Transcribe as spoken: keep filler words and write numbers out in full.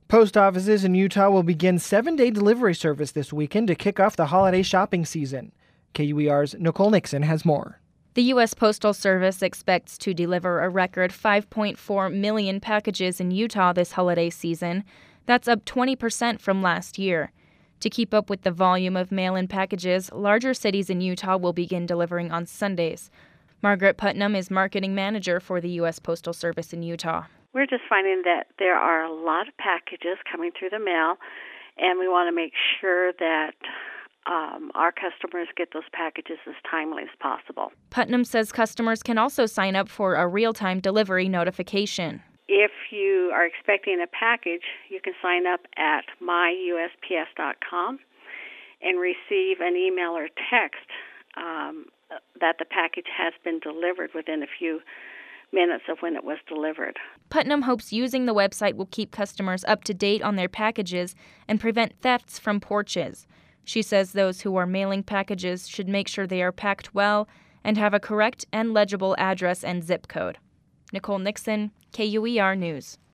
Post offices in Utah will begin seven-day delivery service this weekend to kick off the holiday shopping season. K U E R's Nicole Nixon has more. The U S Postal Service expects to deliver a record five point four million packages in Utah this holiday season. That's up twenty percent from last year. To keep up with the volume of mail-in packages, larger cities in Utah will begin delivering on Sundays. Margaret Putnam is marketing manager for the U S Postal Service in Utah. We're just finding that there are a lot of packages coming through the mail, and we want to make sure that um, our customers get those packages as timely as possible. Putnam says customers can also sign up for a real-time delivery notification. If you are expecting a package, you can sign up at my U S P S dot com and receive an email or text um, that the package has been delivered within a few minutes of when it was delivered. Putnam hopes using the website will keep customers up to date on their packages and prevent thefts from porches. She says those who are mailing packages should make sure they are packed well and have a correct and legible address and zip code. Nicole Nixon, K U E R News.